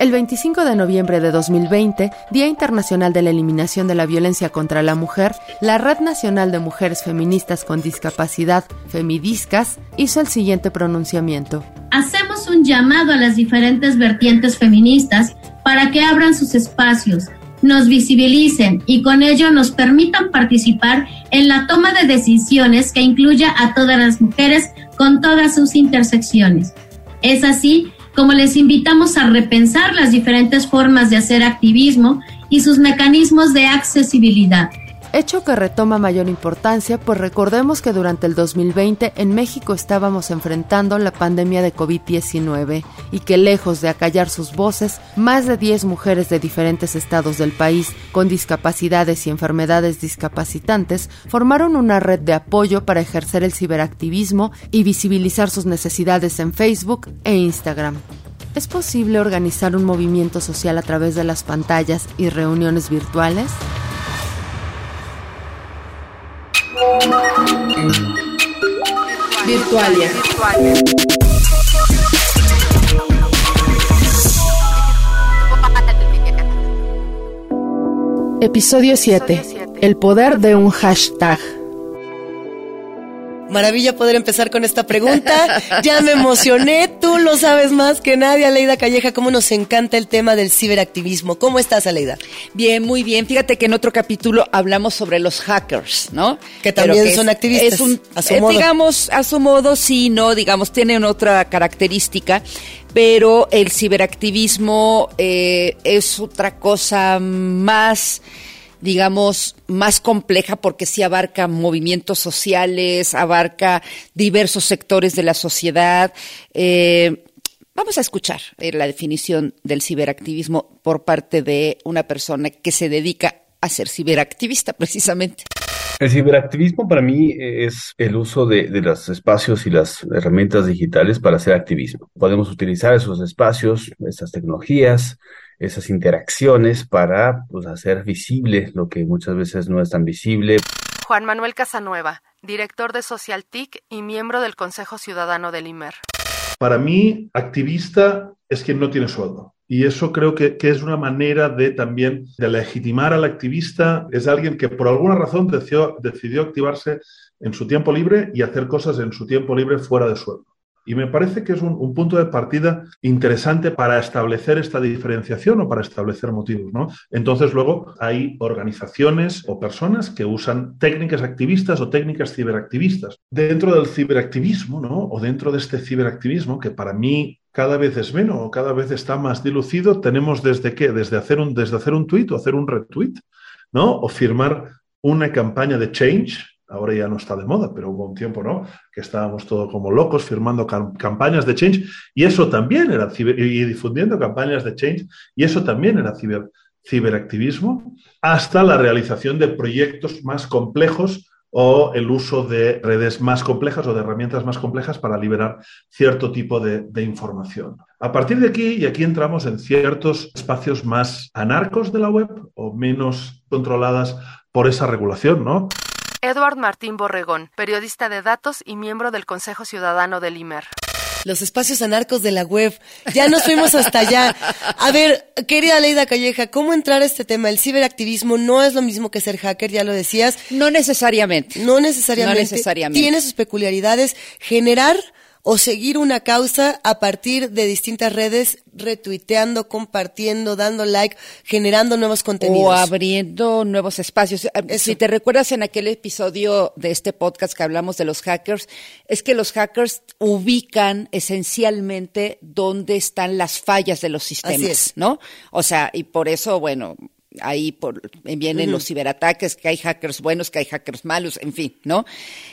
El 25 de noviembre de 2020, Día Internacional de la Eliminación de la Violencia contra la Mujer, la Red Nacional de Mujeres Feministas con Discapacidad, Femidiscas, hizo el siguiente pronunciamiento. Hacemos un llamado a las diferentes vertientes feministas para que abran sus espacios, nos visibilicen y con ello nos permitan participar en la toma de decisiones que incluya a todas las mujeres con todas sus intersecciones. Es así como les invitamos a repensar las diferentes formas de hacer activismo y sus mecanismos de accesibilidad. Hecho que retoma mayor importancia, pues recordemos que durante el 2020 en México estábamos enfrentando la pandemia de COVID-19 y que lejos de acallar sus voces, más de 10 mujeres de diferentes estados del país con discapacidades y enfermedades discapacitantes formaron una red de apoyo para ejercer el ciberactivismo y visibilizar sus necesidades en Facebook e Instagram. ¿Es posible organizar un movimiento social a través de las pantallas y reuniones virtuales? Virtualia. Episodio 7. El poder de un hashtag. Maravilla poder empezar con esta pregunta. Ya me emocioné, tú lo sabes más que nadie, Aleida Calleja, cómo nos encanta el tema del ciberactivismo. ¿Cómo estás, Aleida? Bien, muy bien. Fíjate que en otro capítulo hablamos sobre los hackers, ¿no? Que también son activistas, a su modo. Digamos, a su modo sí, no, digamos, tienen otra característica, pero el ciberactivismo es otra cosa más, digamos, más compleja porque sí abarca movimientos sociales, abarca diversos sectores de la sociedad. Vamos a escuchar la definición del ciberactivismo por parte de una persona que se dedica a ser ciberactivista, precisamente. El ciberactivismo para mí es el uso de los espacios y las herramientas digitales para hacer activismo. Podemos utilizar esos espacios, esas tecnologías, esas interacciones para hacer visible lo que muchas veces no es tan visible. Juan Manuel Casanueva, director de SocialTIC y miembro del Consejo Ciudadano del IMER. Para mí, activista es quien no tiene sueldo. Y eso creo que es una manera de también de legitimar al activista. Es alguien que por alguna razón decidió activarse en su tiempo libre y hacer cosas en su tiempo libre fuera de sueldo. Y me parece que es un punto de partida interesante para establecer esta diferenciación o para establecer motivos, ¿no? Entonces luego hay organizaciones o personas que usan técnicas activistas o técnicas ciberactivistas. Dentro del ciberactivismo, ¿no? O dentro de este ciberactivismo, que para mí cada vez es menos o cada vez está más dilucido, tenemos desde hacer un tweet o hacer un retweet, ¿no? O firmar una campaña de change. Ahora ya no está de moda, pero hubo un tiempo, ¿no?, que estábamos todos como locos firmando campañas de change, y eso también era y difundiendo campañas de change, y eso también era ciberactivismo, hasta la realización de proyectos más complejos o el uso de redes más complejas o de herramientas más complejas para liberar cierto tipo de información. A partir de aquí, y aquí entramos en ciertos espacios más anarcos de la web o menos controladas por esa regulación, ¿no? Edward Martín Borregón, periodista de datos y miembro del Consejo Ciudadano del IMER. Los espacios anarcos de la web. Ya nos fuimos hasta allá. A ver, querida Aleida Calleja, ¿cómo entrar a este tema? El ciberactivismo no es lo mismo que ser hacker, ya lo decías. No necesariamente. No necesariamente. Tiene sus peculiaridades. Generar o seguir una causa a partir de distintas redes, retuiteando, compartiendo, dando like, generando nuevos contenidos. O abriendo nuevos espacios. Eso. Si te recuerdas en aquel episodio de este podcast que hablamos de los hackers, es que los hackers ubican esencialmente dónde están las fallas de los sistemas, así es, ¿no? O sea, y por eso, bueno, ahí vienen los ciberataques, que hay hackers buenos, que hay hackers malos, en fin, ¿no?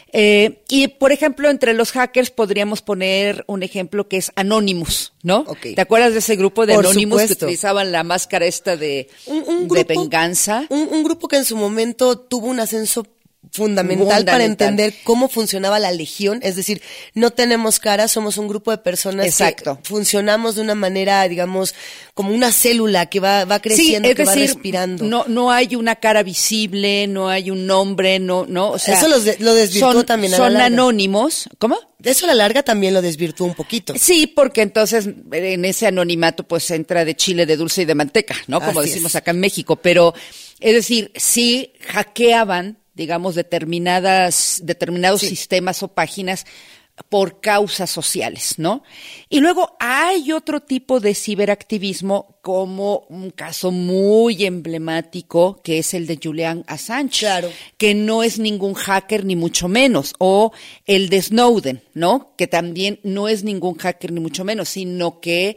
Y, por ejemplo, entre los hackers podríamos poner un ejemplo que es Anonymous, ¿no? Okay. ¿Te acuerdas de ese grupo de Anonymous que utilizaban la máscara esta de venganza? Un grupo que en su momento tuvo un ascenso fundamental para entender cómo funcionaba la Legión, es decir, no tenemos cara, somos un grupo de personas Exacto. que funcionamos de una manera, digamos, como una célula que va creciendo, sí, que decir, va respirando. No hay una cara visible, no hay un nombre, no, o sea, eso lo desvirtuó también a la larga. Son anónimos, ¿cómo? Eso a la larga también lo desvirtuó un poquito. Sí, porque entonces en ese anonimato pues entra de chile, de dulce y de manteca, ¿no? Como decimos acá en México, pero es decir, sí hackeaban, digamos, determinados sistemas o páginas por causas sociales, ¿no? Y luego hay otro tipo de ciberactivismo, como un caso muy emblemático, que es el de Julian Assange, claro, que no es ningún hacker ni mucho menos, o el de Snowden, ¿no? Que también no es ningún hacker ni mucho menos, sino que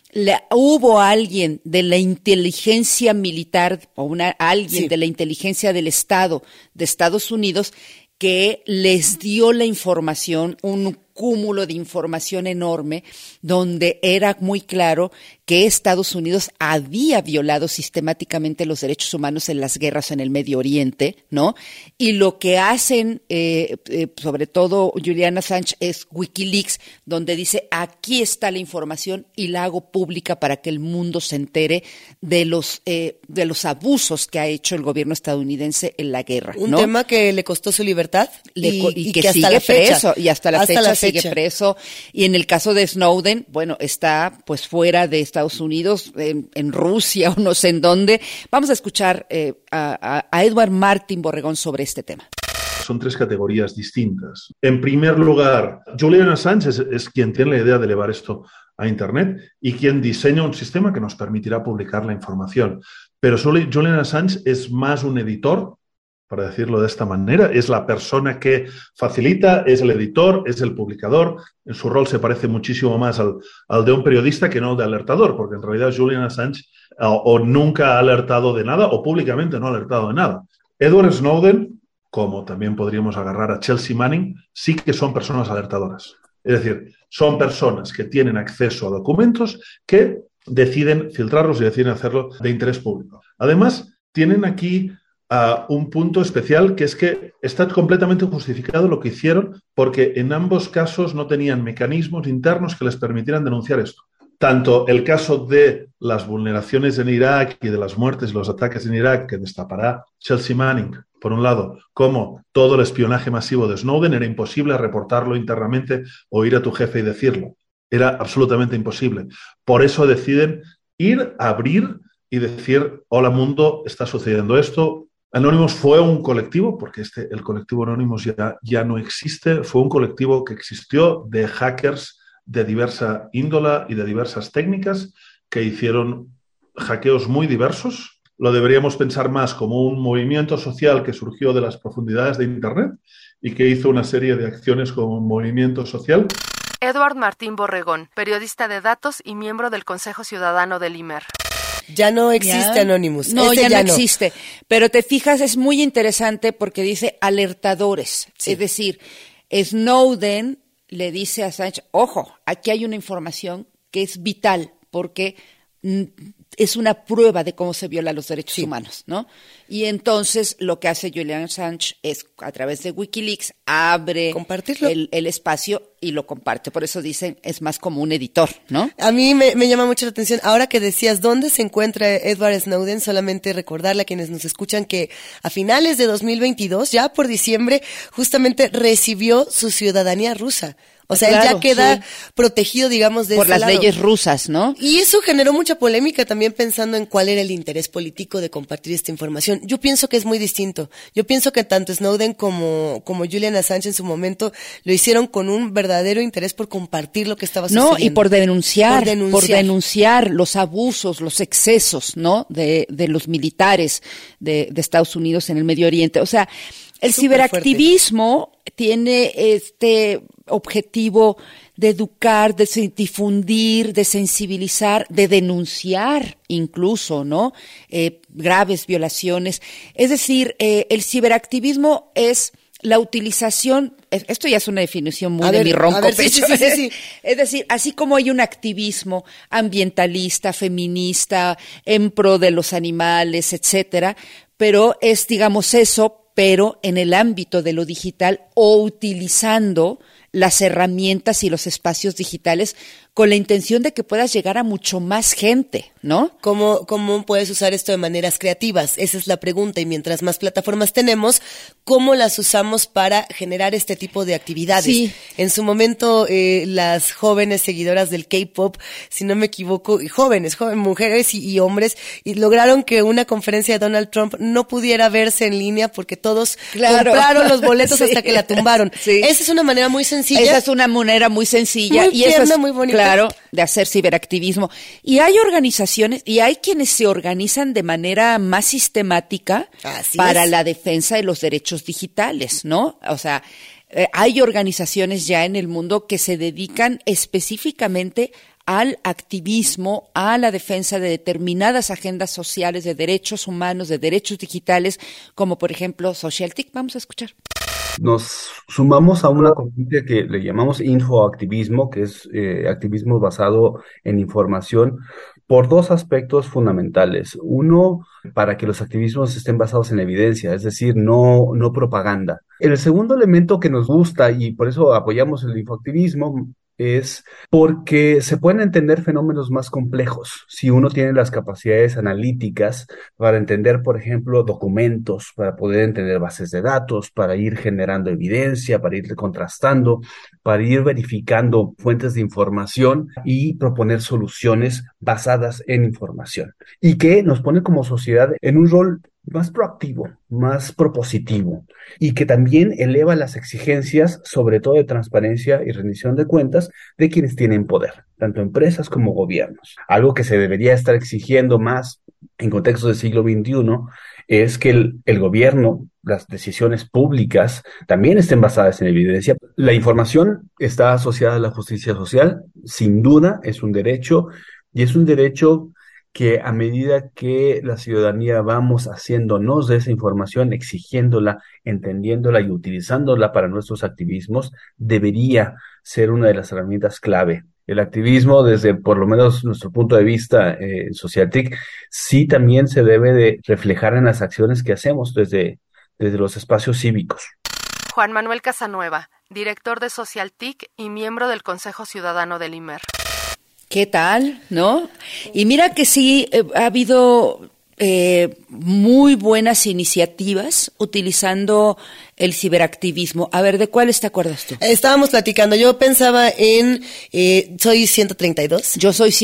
hubo alguien de la inteligencia militar o alguien de la inteligencia del Estado de Estados Unidos que les dio la información, un cúmulo de información enorme, donde era muy claro que Estados Unidos había violado sistemáticamente los derechos humanos en las guerras en el Medio Oriente, ¿no? Y lo que hacen, sobre todo Julian Assange, es WikiLeaks, donde dice, aquí está la información y la hago pública para que el mundo se entere de los abusos que ha hecho el gobierno estadounidense en la guerra, ¿no? Un tema que le costó su libertad y que sigue preso, y hasta la fecha sigue preso. Y en el caso de Snowden, bueno, está pues fuera de Estados Unidos, en Rusia o no sé en dónde. Vamos a escuchar a Edward Martín Borregón sobre este tema. Son tres categorías distintas. En primer lugar, Julian Assange es quien tiene la idea de elevar esto a Internet y quien diseña un sistema que nos permitirá publicar la información. Pero Julian Assange es más un editor, para decirlo de esta manera, es la persona que facilita, es el editor, es el publicador. En su rol se parece muchísimo más al de un periodista que no al de alertador, porque en realidad Julian Assange o nunca ha alertado de nada o públicamente no ha alertado de nada. Edward Snowden, como también podríamos agarrar a Chelsea Manning, sí que son personas alertadoras. Es decir, son personas que tienen acceso a documentos que deciden filtrarlos y deciden hacerlo de interés público. Además, tienen aquí un punto especial, que es que está completamente justificado lo que hicieron, porque en ambos casos no tenían mecanismos internos que les permitieran denunciar esto. Tanto el caso de las vulneraciones en Irak y de las muertes y los ataques en Irak que destapará Chelsea Manning, por un lado, como todo el espionaje masivo de Snowden, era imposible reportarlo internamente o ir a tu jefe y decirlo. Era absolutamente imposible. Por eso deciden ir a abrir y decir, hola mundo, está sucediendo esto. Anonymous fue un colectivo, porque el colectivo Anonymous ya no existe, fue un colectivo que existió de hackers de diversa índola y de diversas técnicas que hicieron hackeos muy diversos. Lo deberíamos pensar más como un movimiento social que surgió de las profundidades de Internet y que hizo una serie de acciones como un movimiento social. Edward Martín Borregón, periodista de datos y miembro del Consejo Ciudadano del IMER. Ya no existe Anonymous. No, ya no existe. Pero te fijas, es muy interesante porque dice alertadores. Sí. Es decir, Snowden le dice a Assange, ojo, aquí hay una información que es vital porque es una prueba de cómo se violan los derechos humanos, ¿no? Y entonces lo que hace Julian Assange es, a través de WikiLeaks, abre el espacio y lo comparte. Por eso dicen, es más como un editor, ¿no? A mí me llama mucho la atención. Ahora que decías dónde se encuentra Edward Snowden, solamente recordarle a quienes nos escuchan que a finales de 2022, ya por diciembre, justamente recibió su ciudadanía rusa. O sea, claro, él ya queda protegido, digamos, de por ese las lado. Leyes rusas, ¿no? Y eso generó mucha polémica también pensando en cuál era el interés político de compartir esta información. Yo pienso que es muy distinto. Yo pienso que tanto Snowden como Julian Assange en su momento lo hicieron con un verdadero interés por compartir lo que estaba sucediendo. No, y por denunciar los abusos, los excesos, ¿no? De los militares de Estados Unidos en el Medio Oriente. O sea, el ciberactivismo tiene este objetivo de educar, de difundir, de sensibilizar, de denunciar incluso, ¿no? Graves violaciones. Es decir, el ciberactivismo es la utilización, esto ya es una definición muy de mi ronco pecho. Sí. Es decir, así como hay un activismo ambientalista, feminista, en pro de los animales, etcétera, pero es, digamos, eso pero en el ámbito de lo digital o utilizando las herramientas y los espacios digitales con la intención de que puedas llegar a mucho más gente, ¿no? ¿Cómo puedes usar esto de maneras creativas? Esa es la pregunta. Y mientras más plataformas tenemos, ¿cómo las usamos para generar este tipo de actividades? Sí. En su momento, las jóvenes seguidoras del K-pop, si no me equivoco, jóvenes, mujeres y hombres, y lograron que una conferencia de Donald Trump no pudiera verse en línea porque todos compraron los boletos sí, hasta que la tumbaron. Sí. Esa es una manera muy sencilla. Esa es una manera muy sencilla. Muy tierna, eso es, muy bonita. Claro, de hacer ciberactivismo. Y hay organizaciones, y hay quienes se organizan de manera más sistemática para la defensa de los derechos digitales, ¿no? O sea, hay organizaciones ya en el mundo que se dedican específicamente al activismo, a la defensa de determinadas agendas sociales, de derechos humanos, de derechos digitales, como por ejemplo Socialtic. Vamos a escuchar. Nos sumamos a una corriente que le llamamos infoactivismo, que es activismo basado en información, por dos aspectos fundamentales. Uno, para que los activismos estén basados en evidencia, es decir, no propaganda. El segundo elemento que nos gusta, y por eso apoyamos el infoactivismo, es porque se pueden entender fenómenos más complejos si uno tiene las capacidades analíticas para entender, por ejemplo, documentos, para poder entender bases de datos, para ir generando evidencia, para ir contrastando, para ir verificando fuentes de información y proponer soluciones basadas en información. Y que nos pone como sociedad en un rol más proactivo, más propositivo, y que también eleva las exigencias, sobre todo de transparencia y rendición de cuentas, de quienes tienen poder, tanto empresas como gobiernos. Algo que se debería estar exigiendo más en contexto del siglo XXI es que el gobierno, las decisiones públicas, también estén basadas en evidencia. La información está asociada a la justicia social, sin duda, es un derecho, y es un derecho que a medida que la ciudadanía vamos haciéndonos de esa información, exigiéndola, entendiéndola y utilizándola para nuestros activismos, debería ser una de las herramientas clave. El activismo, desde por lo menos nuestro punto de vista en Socialtic, sí también se debe de reflejar en las acciones que hacemos desde los espacios cívicos. Juan Manuel Casanueva, director de Socialtic y miembro del Consejo Ciudadano del IMER. ¿Qué tal? ¿No? Y mira que sí, ha habido muy buenas iniciativas utilizando el ciberactivismo. A ver, ¿de cuáles te acuerdas tú? Estábamos platicando, yo pensaba en soy 132. Yo soy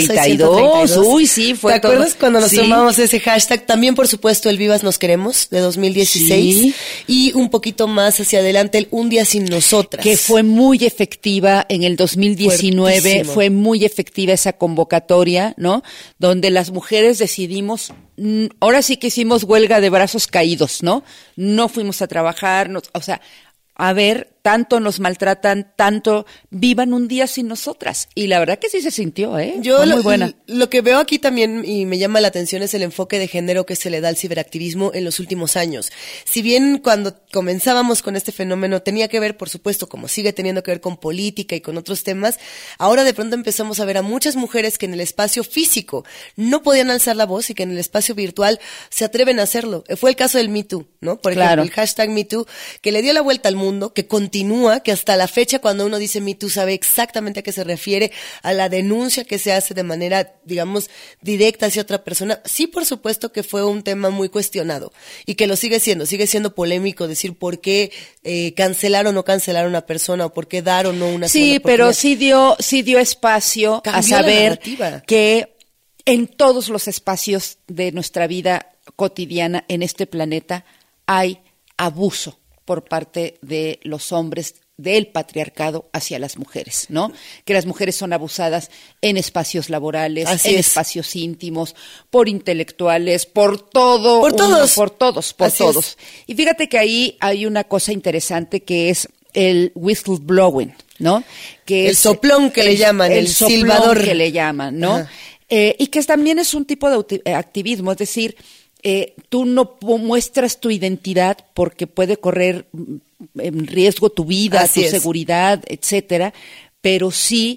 132. Uy, sí, fue. ¿Te acuerdas cuando nos tomamos ese hashtag? También, por supuesto, el Vivas Nos Queremos de 2016. Sí. Y un poquito más hacia adelante, el Un Día Sin Nosotras. Que fue muy efectiva en el 2019. Fuertísimo. Fue muy efectiva esa convocatoria, ¿no? Donde las mujeres decidimos, ahora sí que hicimos huelga de brazos caídos, ¿no? No fuimos a trabajar, o sea, a ver, tanto nos maltratan, tanto vivan un día sin nosotras. Y la verdad que sí se sintió, Yo muy buena. Lo que veo aquí también y me llama la atención es el enfoque de género que se le da al ciberactivismo en los últimos años. Si bien cuando comenzábamos con este fenómeno tenía que ver, por supuesto, como sigue teniendo que ver con política y con otros temas, ahora de pronto empezamos a ver a muchas mujeres que en el espacio físico no podían alzar la voz y que en el espacio virtual se atreven a hacerlo. Fue el caso del Me Too, ¿no? Por ejemplo, el hashtag Me Too, que le dio la vuelta al mundo, que continúa, que hasta la fecha cuando uno dice Me Too sabe exactamente a qué se refiere, a la denuncia que se hace de manera, digamos, directa hacia otra persona. Sí, por supuesto que fue un tema muy cuestionado y que lo sigue siendo polémico decir por qué cancelar o no cancelar a una persona o por qué dar o no una Sí, pero sí dio espacio a saber que en todos los espacios de nuestra vida cotidiana en este planeta hay abuso por parte de los hombres, del patriarcado hacia las mujeres, ¿no? Que las mujeres son abusadas en espacios laborales, espacios íntimos, por intelectuales, por todo. Por todos. Y fíjate que ahí hay una cosa interesante que es el whistleblowing, ¿no? Que el soplón que le llaman, el silbador que le llaman, ¿no? Y que también es un tipo de activismo, es decir, tú no muestras tu identidad porque puede correr en riesgo tu vida, tu seguridad, etcétera, pero sí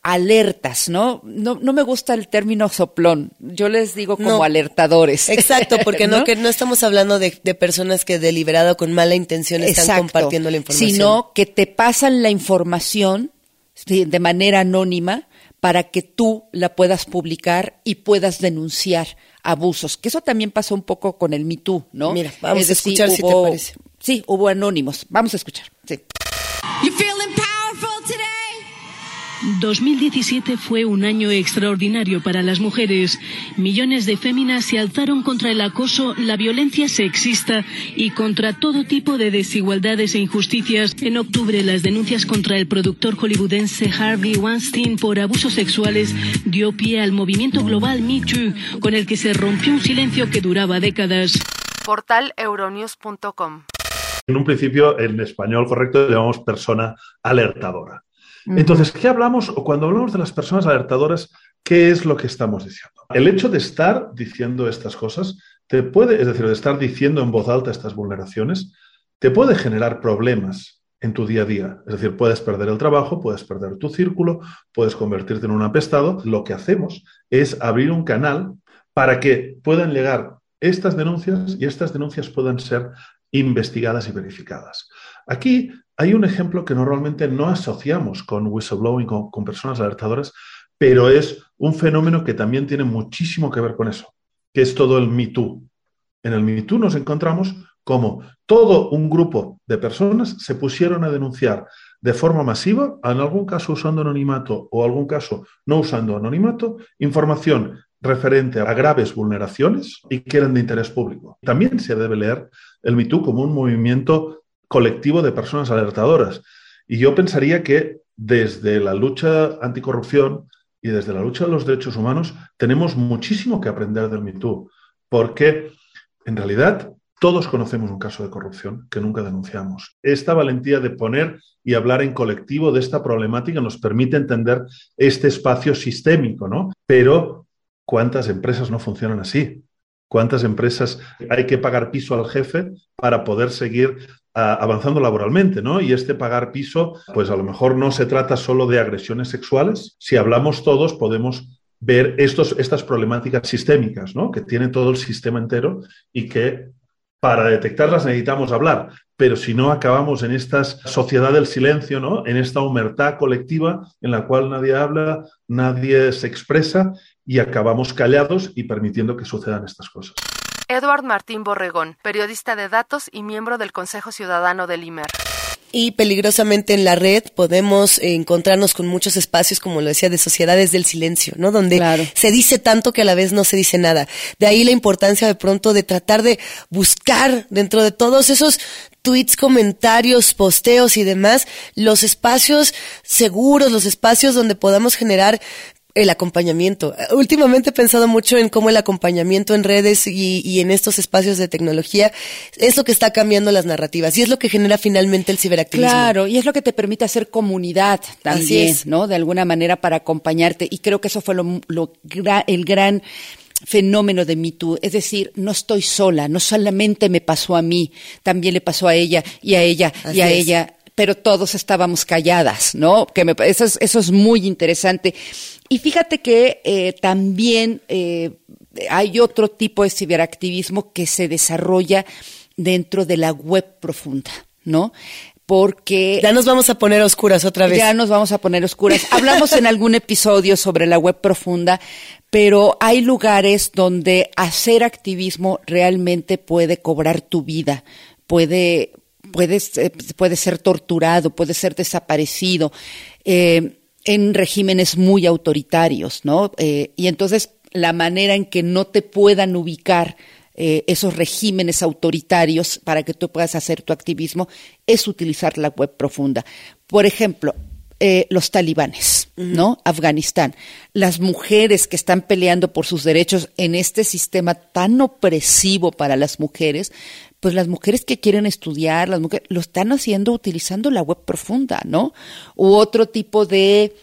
alertas, ¿no? No me gusta el término soplón. Yo les digo como alertadores. Exacto, porque ¿no? Que no estamos hablando de personas que deliberado con mala intención están compartiendo la información. Sino que te pasan la información de manera anónima para que tú la puedas publicar y puedas denunciar abusos. Que eso también pasó un poco con el Me Too, ¿no? Mira, vamos a escuchar si te parece. Sí, hubo anónimos. Vamos a escuchar. Sí. 2017 fue un año extraordinario para las mujeres. Millones de féminas se alzaron contra el acoso, la violencia sexista y contra todo tipo de desigualdades e injusticias. En octubre, las denuncias contra el productor hollywoodense Harvey Weinstein por abusos sexuales dio pie al movimiento global Me Too, con el que se rompió un silencio que duraba décadas. Portal euronews.com. En un principio, en español correcto, le llamamos persona alertadora. Entonces, ¿qué hablamos? O cuando hablamos de las personas alertadoras, ¿qué es lo que estamos diciendo? El hecho de estar diciendo estas cosas es decir, de estar diciendo en voz alta estas vulneraciones, te puede generar problemas en tu día a día. Es decir, puedes perder el trabajo, puedes perder tu círculo, puedes convertirte en un apestado. Lo que hacemos es abrir un canal para que puedan llegar estas denuncias y estas denuncias puedan ser investigadas y verificadas. Aquí hay un ejemplo que normalmente no asociamos con whistleblowing, con personas alertadoras, pero es un fenómeno que también tiene muchísimo que ver con eso, que es todo el Me Too. En el Me Too nos encontramos como todo un grupo de personas se pusieron a denunciar de forma masiva, en algún caso usando anonimato o en algún caso no usando anonimato, información referente a graves vulneraciones y que eran de interés público. También se debe leer el Me Too como un movimiento colectivo de personas alertadoras. Y yo pensaría que desde la lucha anticorrupción y desde la lucha de los derechos humanos tenemos muchísimo que aprender del Me Too, porque en realidad todos conocemos un caso de corrupción que nunca denunciamos. Esta valentía de poner y hablar en colectivo de esta problemática nos permite entender este espacio sistémico, ¿no? Pero ¿cuántas empresas no funcionan así? ¿Cuántas empresas hay que pagar piso al jefe para poder seguir avanzando laboralmente, ¿no? Y este pagar piso, pues a lo mejor no se trata solo de agresiones sexuales. Si hablamos todos, podemos ver estas problemáticas sistémicas, ¿no? Que tiene todo el sistema entero y que para detectarlas necesitamos hablar. Pero si no, acabamos en esta sociedad del silencio, ¿no? En esta omertá colectiva en la cual nadie habla, nadie se expresa y acabamos callados y permitiendo que sucedan estas cosas. Edward Martín Borregón, periodista de datos y miembro del Consejo Ciudadano del IMER. Y peligrosamente en la red podemos encontrarnos con muchos espacios, como lo decía, de sociedades del silencio, ¿no? Donde se dice tanto que a la vez no se dice nada. De ahí la importancia de pronto de tratar de buscar dentro de todos esos tweets, comentarios, posteos y demás, los espacios seguros, los espacios donde podamos generar el acompañamiento. Últimamente he pensado mucho en cómo el acompañamiento en redes y en estos espacios de tecnología es lo que está cambiando las narrativas y es lo que genera finalmente el ciberactivismo. Claro, y es lo que te permite hacer comunidad también, ¿no? De alguna manera para acompañarte. Y creo que eso fue el gran fenómeno de Me Too. Es decir, no estoy sola, no solamente me pasó a mí, también le pasó a ella y a ella y a ella. Pero todos estábamos calladas, ¿no? Eso es muy interesante. Y fíjate que también hay otro tipo de ciberactivismo que se desarrolla dentro de la web profunda, ¿no? Porque ya nos vamos a poner oscuras otra vez. Ya nos vamos a poner oscuras. Hablamos en algún episodio sobre la web profunda, pero hay lugares donde hacer activismo realmente puede cobrar tu vida, puede ser torturado, puede ser desaparecido, en regímenes muy autoritarios, ¿no? Y entonces la manera en que no te puedan ubicar esos regímenes autoritarios para que tú puedas hacer tu activismo es utilizar la web profunda. Por ejemplo, los talibanes, ¿no? Afganistán. Las mujeres que están peleando por sus derechos en este sistema tan opresivo para las mujeres, pues las mujeres que quieren estudiar, las mujeres lo están haciendo utilizando la web profunda, ¿no? U otro tipo de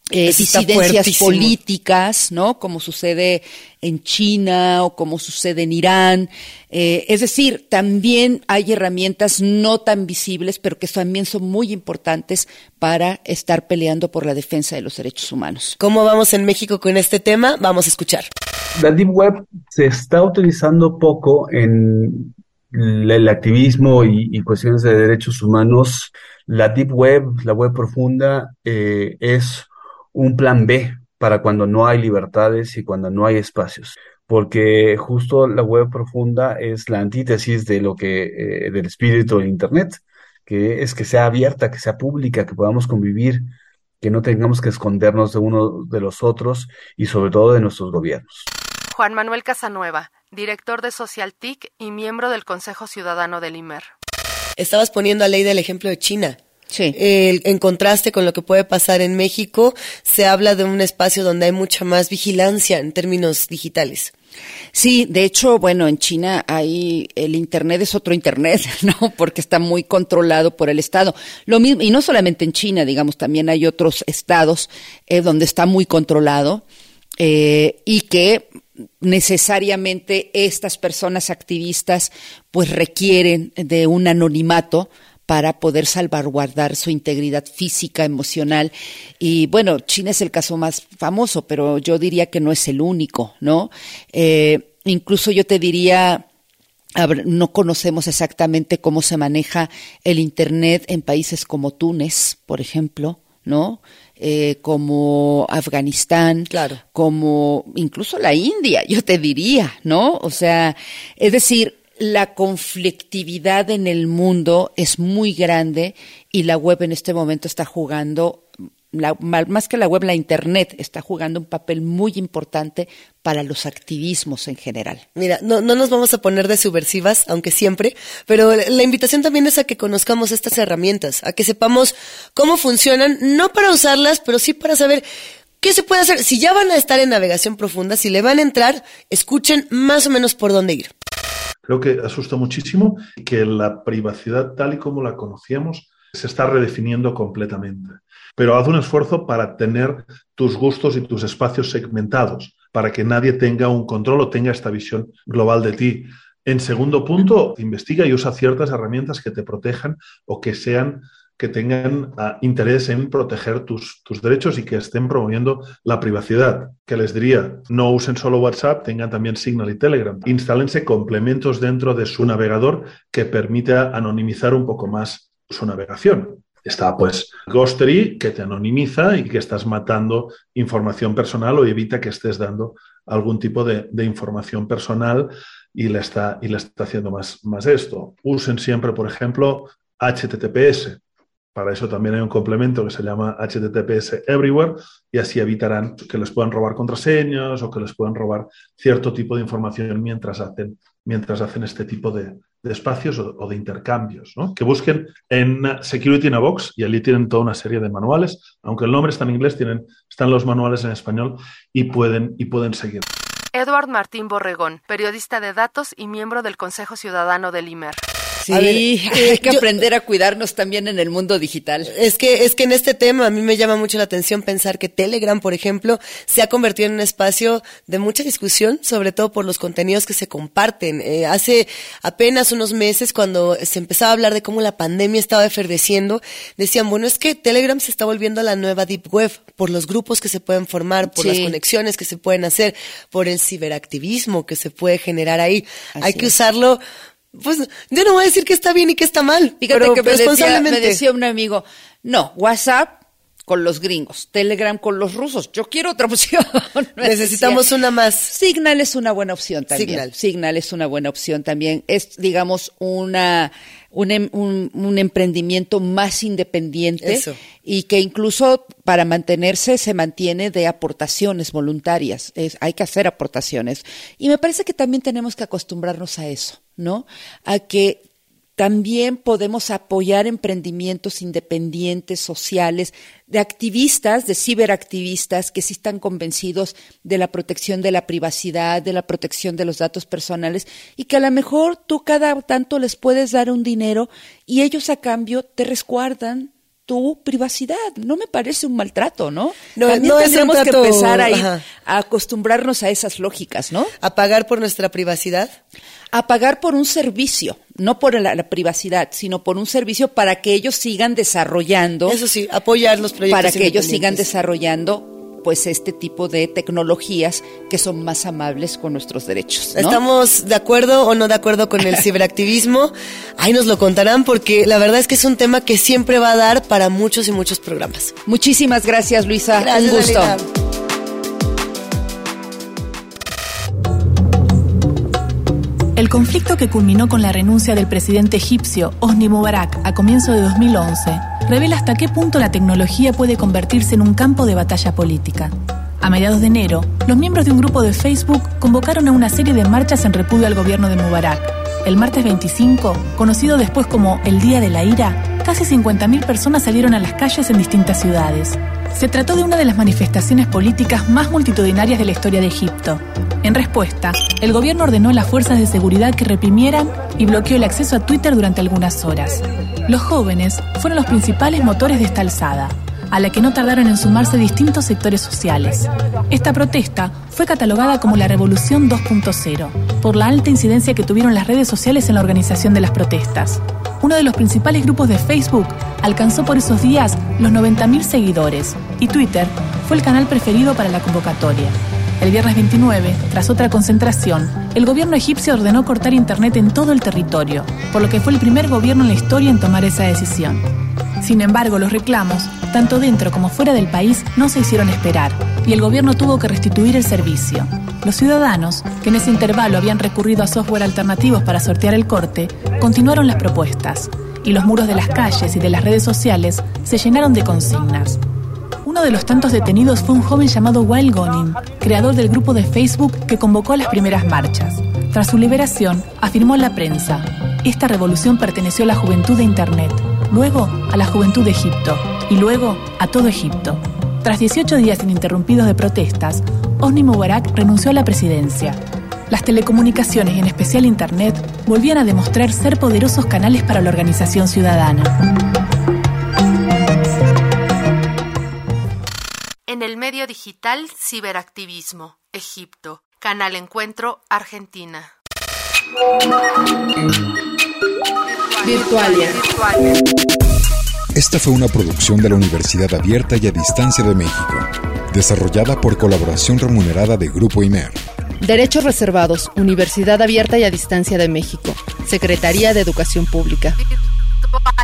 disidencias políticas, ¿no? Como sucede en China o como sucede en Irán. Es decir, también hay herramientas no tan visibles, pero que también son muy importantes para estar peleando por la defensa de los derechos humanos. ¿Cómo vamos en México con este tema? Vamos a escuchar. La Deep Web se está utilizando poco en el activismo y cuestiones de derechos humanos. La Deep Web, la web profunda, es un plan B para cuando no hay libertades y cuando no hay espacios, porque justo la web profunda es la antítesis de lo que del espíritu del Internet, que es que sea abierta, que sea pública, que podamos convivir, que no tengamos que escondernos de uno de los otros y sobre todo de nuestros gobiernos. Juan Manuel Casanueva, director de SocialTIC y miembro del Consejo Ciudadano del IMER. Estabas poniendo a Leida el ejemplo de China. Sí. En contraste con lo que puede pasar en México, se habla de un espacio donde hay mucha más vigilancia en términos digitales. Sí, de hecho, bueno, en China el Internet es otro Internet, ¿no? Porque está muy controlado por el Estado. Lo mismo, y no solamente en China, digamos, también hay otros estados donde está muy controlado y que necesariamente estas personas activistas pues requieren de un anonimato para poder salvaguardar su integridad física, emocional. Y bueno, China es el caso más famoso, pero yo diría que no es el único, ¿no? Incluso yo te diría, no conocemos exactamente cómo se maneja el Internet en países como Túnez, por ejemplo, ¿no? Como Afganistán, claro, como incluso la India, yo te diría, ¿no? O sea, es decir, la conflictividad en el mundo es muy grande y la web en este momento está jugando, más que la web, la Internet está jugando un papel muy importante para los activismos en general. Mira, no nos vamos a poner de subversivas, aunque siempre, pero la invitación también es a que conozcamos estas herramientas, a que sepamos cómo funcionan, no para usarlas, pero sí para saber qué se puede hacer. Si ya van a estar en navegación profunda, si le van a entrar, escuchen más o menos por dónde ir. Creo que asusta muchísimo que la privacidad tal y como la conocíamos se está redefiniendo completamente. Pero haz un esfuerzo para tener tus gustos y tus espacios segmentados, para que nadie tenga un control o tenga esta visión global de ti. En segundo punto, investiga y usa ciertas herramientas que te protejan o que tengan interés en proteger tus derechos y que estén promoviendo la privacidad. Que les diría, no usen solo WhatsApp, tengan también Signal y Telegram. Instálense complementos dentro de su navegador que permita anonimizar un poco más su navegación. Está pues Ghostery, que te anonimiza y que estás matando información personal o evita que estés dando algún tipo de información personal y le está haciendo más esto. Usen siempre, por ejemplo, HTTPS. Para eso también hay un complemento que se llama HTTPS Everywhere y así evitarán que les puedan robar contraseñas o que les puedan robar cierto tipo de información mientras hacen este tipo de espacios o de intercambios, ¿no? Que busquen en Security in a Box y allí tienen toda una serie de manuales. Aunque el nombre está en inglés, están los manuales en español y pueden seguir. Edward Martín Borregón, periodista de datos y miembro del Consejo Ciudadano del IMER. Sí, hay que aprender a cuidarnos también en el mundo digital. Es que en este tema a mí me llama mucho la atención pensar que Telegram, por ejemplo, se ha convertido en un espacio de mucha discusión, sobre todo por los contenidos que se comparten. Hace apenas unos meses, cuando se empezaba a hablar de cómo la pandemia estaba efervesciendo, decían, bueno, es que Telegram se está volviendo la nueva Deep Web, por los grupos que se pueden formar, por las conexiones que se pueden hacer, por el ciberactivismo que se puede generar ahí. Hay que usarlo. Pues yo no voy a decir que está bien y que está mal. Fíjate pero que responsablemente. me decía un amigo, no, WhatsApp con los gringos, Telegram con los rusos. Yo quiero otra opción. Necesitamos una más. Signal es una buena opción también. Signal es una buena opción también. Es, digamos, un emprendimiento más independiente. Eso. Y que incluso para mantenerse se mantiene de aportaciones voluntarias. Hay que hacer aportaciones. Y me parece que también tenemos que acostumbrarnos a eso, ¿no? A que también podemos apoyar emprendimientos independientes, sociales, de activistas, de ciberactivistas que sí están convencidos de la protección de la privacidad, de la protección de los datos personales y que a lo mejor tú cada tanto les puedes dar un dinero y ellos a cambio te resguardan tu privacidad. No me parece un maltrato, ¿no? También no tenemos es un trato, que empezar a acostumbrarnos a esas lógicas, ¿no? ¿A pagar por nuestra privacidad? A pagar por un servicio, no por la privacidad, sino por un servicio para que ellos sigan desarrollando. Eso sí, apoyar los proyectos para que ellos sigan desarrollando pues este tipo de tecnologías que son más amables con nuestros derechos, ¿no? ¿Estamos de acuerdo o no de acuerdo con el ciberactivismo? Ahí nos lo contarán, porque la verdad es que es un tema que siempre va a dar para muchos y muchos programas. Muchísimas gracias, Luisa. Gracias, un gusto. Alina. El conflicto que culminó con la renuncia del presidente egipcio Hosni Mubarak a comienzo de 2011 revela hasta qué punto la tecnología puede convertirse en un campo de batalla política. A mediados de enero, los miembros de un grupo de Facebook convocaron a una serie de marchas en repudio al gobierno de Mubarak. El martes 25, conocido después como el Día de la Ira, casi 50.000 personas salieron a las calles en distintas ciudades. Se trató de una de las manifestaciones políticas más multitudinarias de la historia de Egipto. En respuesta, el gobierno ordenó a las fuerzas de seguridad que reprimieran y bloqueó el acceso a Twitter durante algunas horas. Los jóvenes fueron los principales motores de esta alzada, a la que no tardaron en sumarse distintos sectores sociales. Esta protesta fue catalogada como la Revolución 2.0, por la alta incidencia que tuvieron las redes sociales en la organización de las protestas. Uno de los principales grupos de Facebook alcanzó por esos días los 90.000 seguidores, y Twitter fue el canal preferido para la convocatoria. El viernes 29, tras otra concentración, el gobierno egipcio ordenó cortar internet en todo el territorio, por lo que fue el primer gobierno en la historia en tomar esa decisión. Sin embargo, los reclamos, tanto dentro como fuera del país, no se hicieron esperar, y el gobierno tuvo que restituir el servicio. Los ciudadanos, que en ese intervalo habían recurrido a software alternativos para sortear el corte, continuaron las propuestas, y los muros de las calles y de las redes sociales se llenaron de consignas. Uno de los tantos detenidos fue un joven llamado Wael Ghonim, creador del grupo de Facebook que convocó a las primeras marchas. Tras su liberación, afirmó en la prensa: esta revolución perteneció a la juventud de Internet, luego a la juventud de Egipto y luego a todo Egipto. Tras 18 días ininterrumpidos de protestas, Hosni Mubarak renunció a la presidencia. Las telecomunicaciones y en especial Internet volvían a demostrar ser poderosos canales para la organización ciudadana. En el medio digital, ciberactivismo, Egipto. Canal Encuentro, Argentina. Virtualia. Esta fue una producción de la Universidad Abierta y a Distancia de México, desarrollada por colaboración remunerada de Grupo IMER. Derechos reservados, Universidad Abierta y a Distancia de México. Secretaría de Educación Pública.